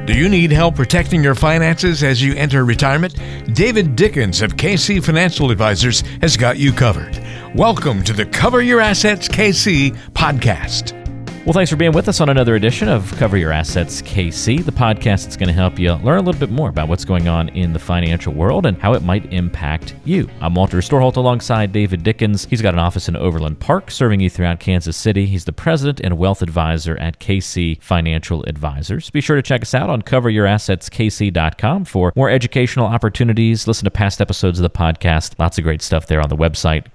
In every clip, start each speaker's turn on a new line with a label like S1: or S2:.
S1: Do you need help protecting your finances as you enter retirement? David Dickens of KC Financial Advisors has got you covered. Welcome to the Cover Your Assets KC podcast.
S2: Well, thanks for being with us on another edition of Cover Your Assets KC, the podcast that's going to help you learn a little bit more about what's going on in the financial world and how it might impact you. I'm Walter Storholt alongside David Dickens. He's got an office in Overland Park serving you throughout Kansas City. He's the president and wealth advisor at KC Financial Advisors. Be sure to check us out on coveryourassetskc.com for more educational opportunities. Listen to past episodes of the podcast. Lots of great stuff there on the website,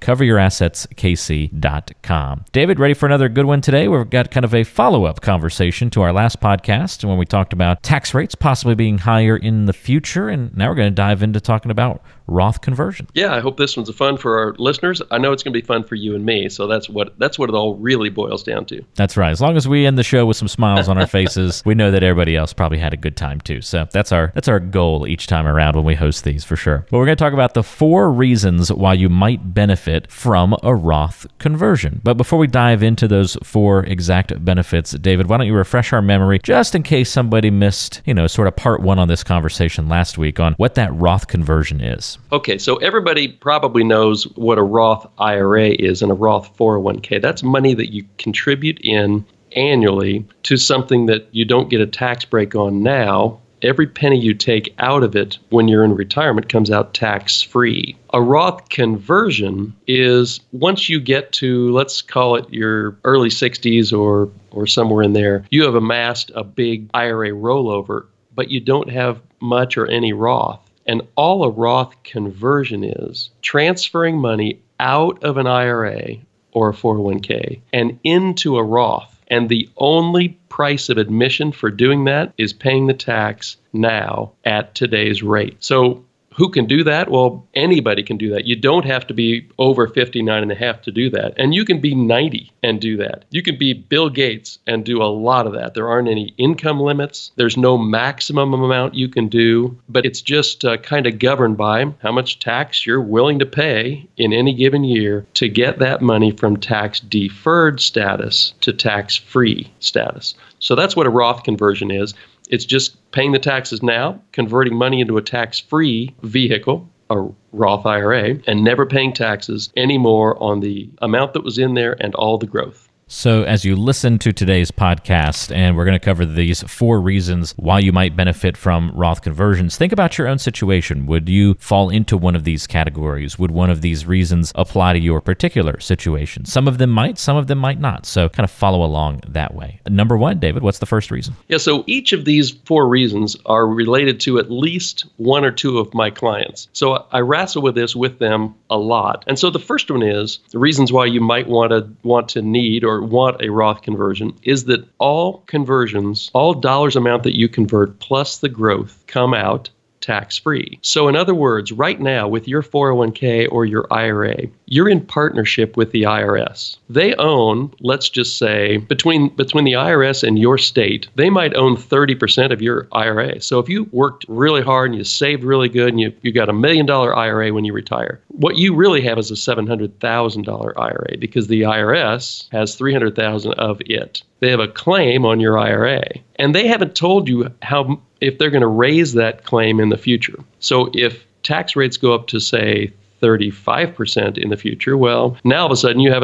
S2: coveryourassetskc.com. David, ready for another good one today? We've got kind of a follow-up conversation to our last podcast when we talked about tax rates possibly being higher in the future, and now we're going to dive into talking about Roth conversion.
S3: Yeah, I hope this one's fun for our listeners. I know it's going to be fun for you and me, so that's what it all really boils down to.
S2: That's right. As long as we end the show with some smiles on our faces, we know that everybody else probably had a good time too. So that's our goal each time around when we host these, for sure. But we're going to talk about the 4 reasons why you might benefit from a Roth conversion. But before we dive into those 4 exact benefits, David, why don't you refresh our memory, just in case somebody missed, sort of part 1 on this conversation last week on what that Roth conversion is.
S3: Okay, so everybody probably knows what a Roth IRA is and a Roth 401k. That's money that you contribute in annually to something that you don't get a tax break on now. Every penny you take out of it when you're in retirement comes out tax-free. A Roth conversion is once you get to, let's call it your early 60s or somewhere in there, you have amassed a big IRA rollover, but you don't have much or any Roth. And all a Roth conversion is transferring money out of an IRA or a 401k and into a Roth. And the only price of admission for doing that is paying the tax now at today's rate. So who can do that? Well, anybody can do that. You don't have to be over 59 and a half to do that. And you can be 90 and do that. You can be Bill Gates and do a lot of that. There aren't any income limits. There's no maximum amount you can do, but it's just kind of governed by how much tax you're willing to pay in any given year to get that money from tax deferred status to tax free status. So that's what a Roth conversion is. It's just paying the taxes now, converting money into a tax-free vehicle, a Roth IRA, and never paying taxes anymore on the amount that was in there and all the growth.
S2: So as you listen to today's podcast, and we're going to cover these 4 reasons why you might benefit from Roth conversions, think about your own situation. Would you fall into one of these categories? Would one of these reasons apply to your particular situation? Some of them might, some of them might not. So kind of follow along that way. Number 1, David, what's the first reason?
S3: Yeah, so each of these 4 reasons are related to at least 1 or 2 of my clients. So I wrestle with this with them a lot. And so the first one is the reasons why you might want to need or want a Roth conversion is that all conversions, all dollars amount that you convert plus the growth come out tax-free. So in other words, right now with your 401k or your IRA, you're in partnership with the IRS. They own, let's just say, between the IRS and your state, they might own 30% of your IRA. So if you worked really hard and you saved really good and you got $1 million IRA when you retire, what you really have is a $700,000 IRA because the IRS has $300,000 of it. They have a claim on your IRA, and they haven't told you if they're going to raise that claim in the future. So if tax rates go up to, say, 35% in the future, well, now all of a sudden you have a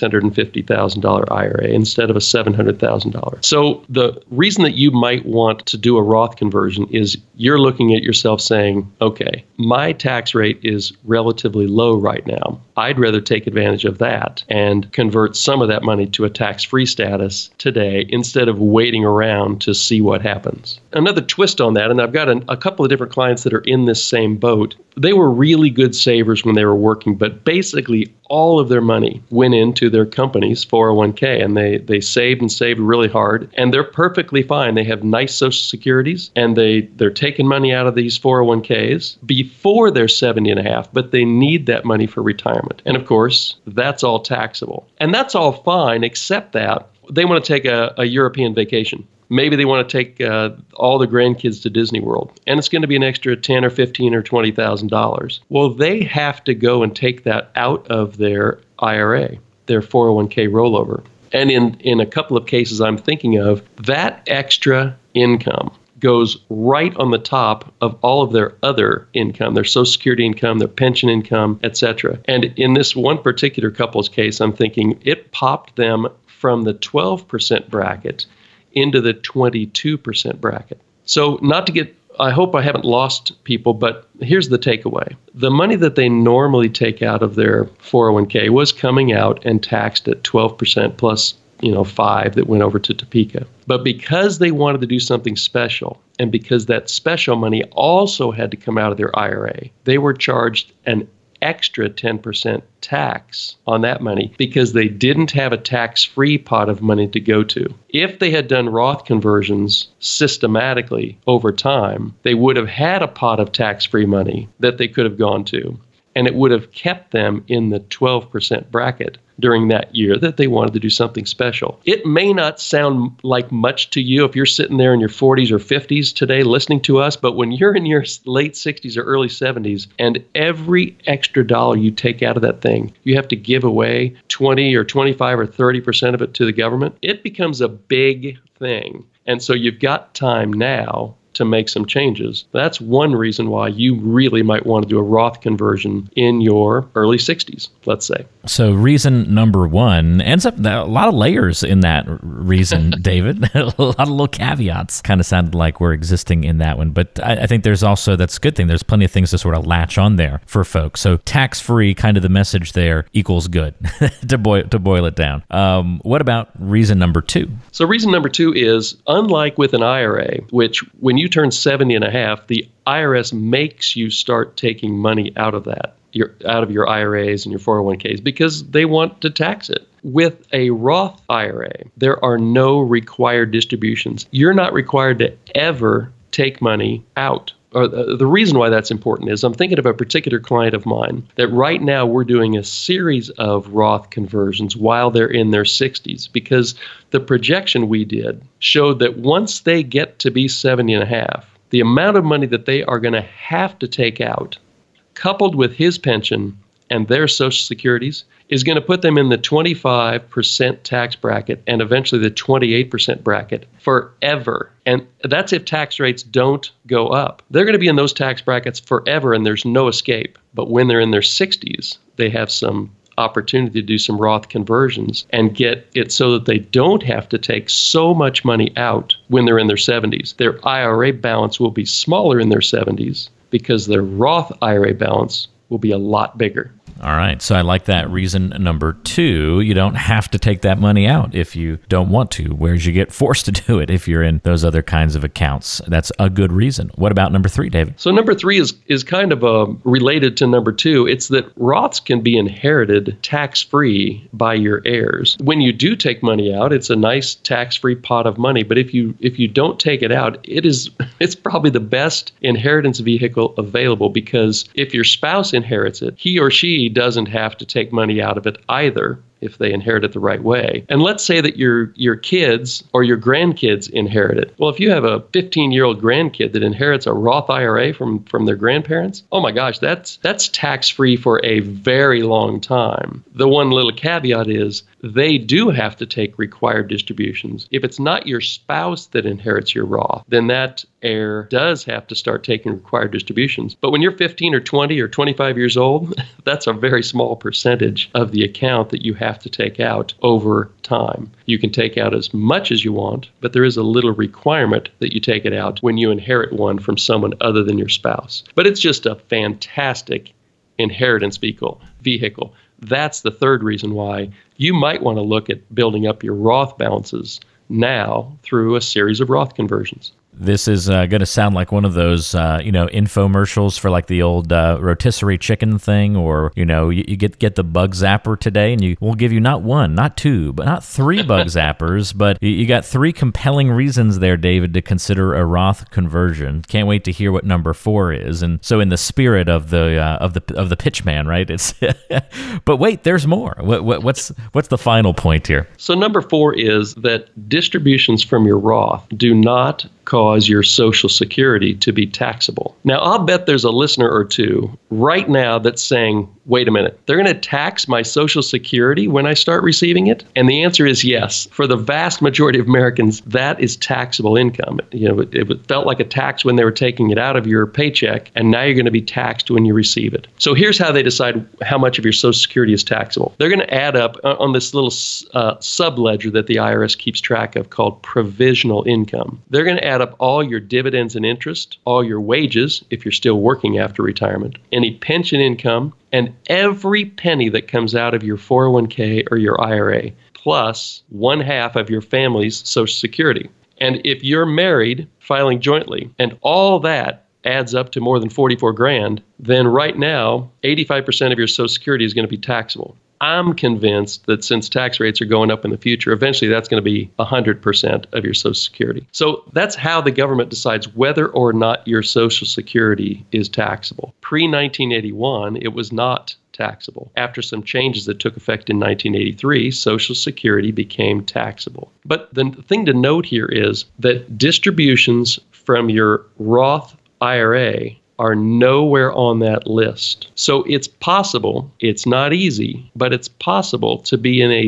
S3: $650,000 IRA instead of a $700,000. So the reason that you might want to do a Roth conversion is you're looking at yourself saying, okay, my tax rate is relatively low right now. I'd rather take advantage of that and convert some of that money to a tax-free status today instead of waiting around to see what happens. Another twist on that, and I've got a couple of different clients that are in this same boat. They were really good savers when they were working, but basically all of their money went into their company's 401k, and they saved and saved really hard, and they're perfectly fine. They have nice Social Securities, and they're taking money out of these 401ks before they're 70 and a half, but they need that money for retirement. And of course, that's all taxable. And that's all fine, except that they want to take a European vacation. Maybe they want to take all the grandkids to Disney World, and it's going to be an extra $10,000 or $15,000 or $20,000. Well, they have to go and take that out of their IRA, their 401k rollover. And in a couple of cases I'm thinking of, that extra income, goes right on the top of all of their other income, their Social Security income, their pension income, etc. And in this one particular couple's case, I'm thinking it popped them from the 12% bracket into the 22% bracket. So not to get, I hope I haven't lost people, but here's the takeaway. The money that they normally take out of their 401k was coming out and taxed at 12% plus 5 that went over to Topeka. But because they wanted to do something special, and because that special money also had to come out of their IRA, they were charged an extra 10% tax on that money because they didn't have a tax-free pot of money to go to. If they had done Roth conversions systematically over time, they would have had a pot of tax-free money that they could have gone to, and it would have kept them in the 12% bracket during that year that they wanted to do something special. It may not sound like much to you if you're sitting there in your 40s or 50s today listening to us, but when you're in your late 60s or early 70s and every extra dollar you take out of that thing, you have to give away 20 or 25 or 30% of it to the government, it becomes a big thing. And so you've got time now to make some changes. That's one reason why you really might want to do a Roth conversion in your early 60s, let's say.
S2: So reason number one ends up a lot of layers in that reason, David. A lot of little caveats kind of sounded like we're existing in that one. But I think there's also, that's a good thing. There's plenty of things to sort of latch on there for folks. So tax-free, kind of the message there, equals good to boil it down. What about reason number two?
S3: So reason number two is, unlike with an IRA, which when you turn 70 and a half, the IRS makes you start taking money out of that, out of your IRAs and your 401ks, because they want to tax it. With a Roth IRA, there are no required distributions. You're not required to ever take money out. Or the reason why that's important is I'm thinking of a particular client of mine that right now we're doing a series of Roth conversions while they're in their 60s, because the projection we did showed that once they get to be 70 and a half, the amount of money that they are going to have to take out, coupled with his pension and their Social Securities, is going to put them in the 25% tax bracket and eventually the 28% bracket forever. And that's if tax rates don't go up. They're going to be in those tax brackets forever and there's no escape. But when they're in their 60s, they have some opportunity to do some Roth conversions and get it so that they don't have to take so much money out when they're in their 70s. Their IRA balance will be smaller in their 70s because their Roth IRA balance will be a lot bigger.
S2: All right. So I like that reason number two. You don't have to take that money out if you don't want to, whereas you get forced to do it if you're in those other kinds of accounts. That's a good reason. What about number three, David?
S3: So number three is kind of related to number two. It's that Roths can be inherited tax-free by your heirs. When you do take money out, it's a nice tax-free pot of money. But if you don't take it out, it's probably the best inheritance vehicle available, because if your spouse inherits it, he or she doesn't have to take money out of it either if they inherit it the right way. And let's say that your kids or your grandkids inherit it. Well, if you have a 15-year-old grandkid that inherits a Roth IRA from their grandparents, oh my gosh, that's tax-free for a very long time. The one little caveat is they do have to take required distributions. If it's not your spouse that inherits your Roth, then that heir does have to start taking required distributions. But when you're 15 or 20 or 25 years old, that's a very small percentage of the account that you have to take out over time. You can take out as much as you want, but there is a little requirement that you take it out when you inherit one from someone other than your spouse. But it's just a fantastic inheritance vehicle. That's the third reason why you might want to look at building up your Roth balances now through a series of Roth conversions.
S2: This is going to sound like one of those, infomercials for like the old rotisserie chicken thing, or, you get the bug zapper today, and we'll give you not one, not two, but not three bug zappers, but you got three compelling reasons there, David, to consider a Roth conversion. Can't wait to hear what number four is. And so, in the spirit of the pitch man, right? It's but wait, there's more. What's the final point here?
S3: So number four is that distributions from your Roth do not cause your Social Security to be taxable. Now, I'll bet there's a listener or two right now that's saying, wait a minute, they're going to tax my Social Security when I start receiving it? And the answer is yes. For the vast majority of Americans, that is taxable income. It felt like a tax when they were taking it out of your paycheck, and now you're going to be taxed when you receive it. So here's how they decide how much of your Social Security is taxable. They're going to add up on this little subledger that the IRS keeps track of called provisional income. They're going to add up all your dividends and interest, all your wages, if you're still working after retirement, any pension income, and every penny that comes out of your 401k or your IRA, plus 1/2 of your family's Social Security. And if you're married, filing jointly, and all that adds up to more than 44 grand, then right now, 85% of your Social Security is going to be taxable. I'm convinced that since tax rates are going up in the future, eventually that's going to be 100% of your Social Security. So that's how the government decides whether or not your Social Security is taxable. Pre-1981, it was not taxable. After some changes that took effect in 1983, Social Security became taxable. But the thing to note here is that distributions from your Roth IRA are nowhere on that list. So it's possible, it's not easy, but it's possible to be in a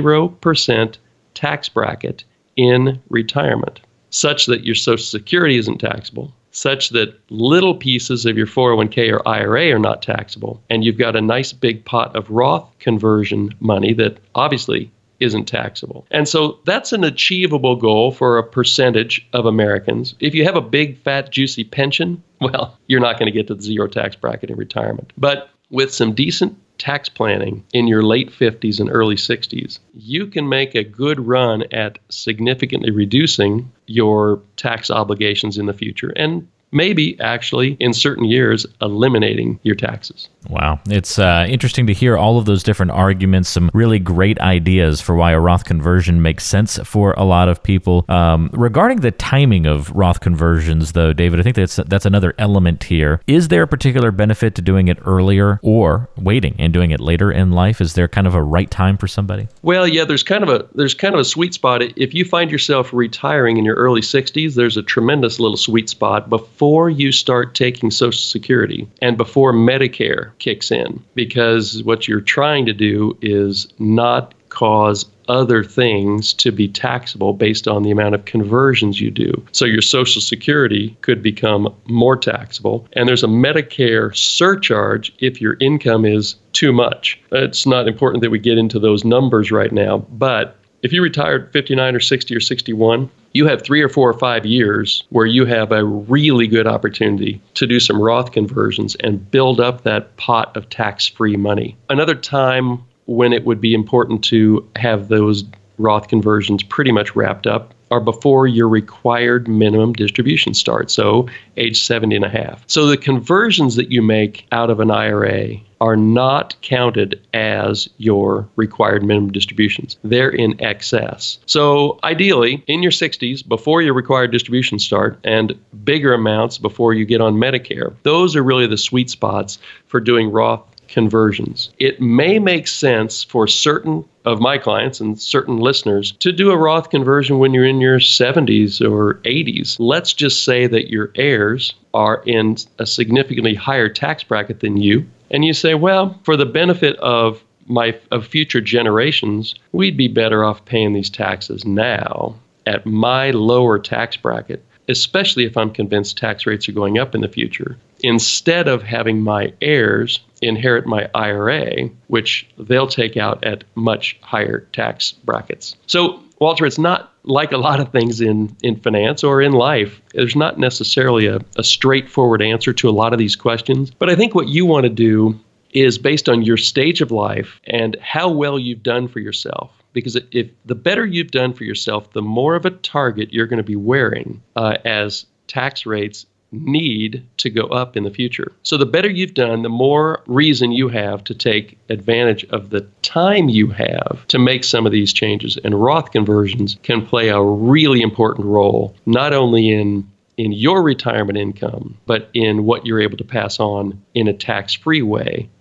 S3: 0% tax bracket in retirement, such that your Social Security isn't taxable, such that little pieces of your 401k or IRA are not taxable, and you've got a nice big pot of Roth conversion money that obviously isn't taxable. And so that's an achievable goal for a percentage of Americans. If you have a big, fat, juicy pension, well, you're not going to get to the zero tax bracket in retirement. But with some decent tax planning in your late 50s and early 60s, you can make a good run at significantly reducing your tax obligations in the future, and maybe actually in certain years eliminating your taxes.
S2: Wow. It's interesting to hear all of those different arguments, some really great ideas for why a Roth conversion makes sense for a lot of people. Regarding the timing of Roth conversions, though, David, I think that's another element here. Is there a particular benefit to doing it earlier or waiting and doing it later in life? Is there kind of a right time for somebody?
S3: Well, yeah, there's kind of a sweet spot. If you find yourself retiring in your early 60s, there's a tremendous little sweet spot before you start taking Social Security and before Medicare kicks in, because what you're trying to do is not cause other things to be taxable based on the amount of conversions you do. So your Social Security could become more taxable, and there's a Medicare surcharge if your income is too much. It's not important that we get into those numbers right now, but if you retired 59 or 60 or 61, you have 3 or 4 or 5 years where you have a really good opportunity to do some Roth conversions and build up that pot of tax-free money. Another time when it would be important to have those Roth conversions pretty much wrapped up are before your required minimum distribution starts, so age 70 and a half. So the conversions that you make out of an IRA are not counted as your required minimum distributions. They're in excess. So ideally, in your 60s, before your required distributions start, and bigger amounts before you get on Medicare, those are really the sweet spots for doing Roth conversions. It may make sense for certain of my clients and certain listeners to do a Roth conversion when you're in your 70s or 80s. Let's just say that your heirs are in a significantly higher tax bracket than you, and you say, well, for the benefit of future generations, we'd be better off paying these taxes now at my lower tax bracket, especially if I'm convinced tax rates are going up in the future, instead of having my heirs inherit my IRA, which they'll take out at much higher tax brackets. So, Walter, it's not like a lot of things in finance or in life. There's not necessarily a straightforward answer to a lot of these questions. But I think what you want to do is based on your stage of life and how well you've done for yourself. Because if the better you've done for yourself, the more of a target you're going to be wearing as tax rates need to go up in the future. So the better you've done, the more reason you have to take advantage of the time you have to make some of these changes. And Roth conversions can play a really important role, not only in your retirement income, but in what you're able to pass on in a tax-free way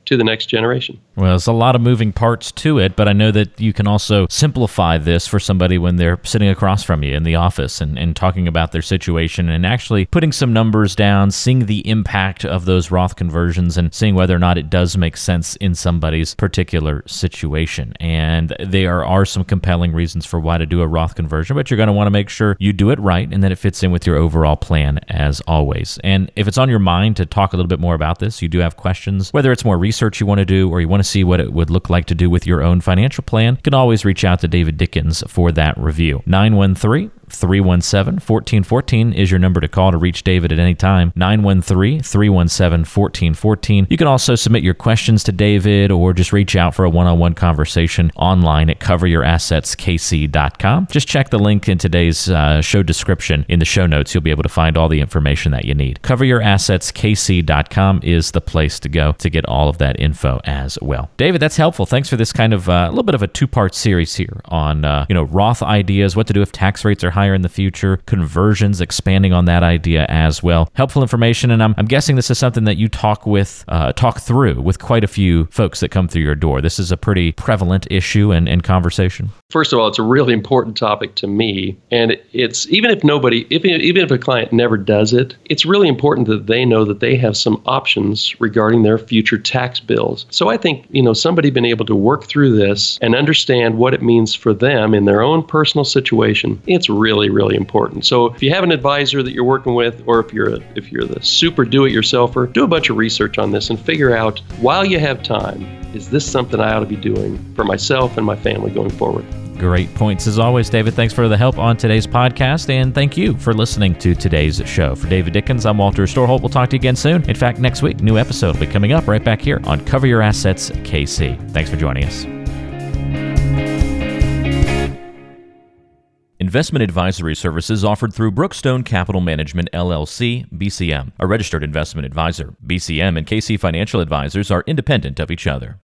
S3: to the next generation.
S2: Well, there's a lot of moving parts to it, but I know that you can also simplify this for somebody when they're sitting across from you in the office and talking about their situation and actually putting some numbers down, seeing the impact of those Roth conversions and seeing whether or not it does make sense in somebody's particular situation. And there are some compelling reasons for why to do a Roth conversion, but you're going to want to make sure you do it right and that it fits in with your overall plan as always. And if it's on your mind to talk a little bit more about this, you do have questions, whether it's more research you want to do or you want to see what it would look like to do with your own financial plan, you can always reach out to David Dickens for that review. 913-317-1414 is your number to call to reach David at any time. 913-317-1414. You can also submit your questions to David or just reach out for a one-on-one conversation online at coveryourassetskc.com. Just check the link in today's show description in the show notes. You'll be able to find all the information that you need. Coveryourassetskc.com is the place to go to get all of that info as well. David, that's helpful. Thanks for this kind of a little bit of a two-part series here on Roth ideas, what to do if tax rates are higher in the future, conversions, expanding on that idea as well. Helpful information, and I'm guessing this is something that you talk through with quite a few folks that come through your door. This is a pretty prevalent issue and conversation.
S3: First of all, it's a really important topic to me, and it's even if a client never does it, it's really important that they know that they have some options regarding their future tax bills. So I think, somebody being able to work through this and understand what it means for them in their own personal situation, it's really, really important. So if you have an advisor that you're working with, or if you're the super do-it-yourselfer, do a bunch of research on this and figure out, while you have time, is this something I ought to be doing for myself and my family going forward?
S2: Great points as always, David. Thanks for the help on today's podcast, and thank you for listening to today's show. For David Dickens, I'm Walter Storholt. We'll talk to you again soon. In fact, next week, new episode will be coming up right back here on Cover Your Assets KC. Thanks for joining us. Investment advisory services offered through Brookstone Capital Management, LLC, BCM, a registered investment advisor. BCM and KC Financial Advisors are independent of each other.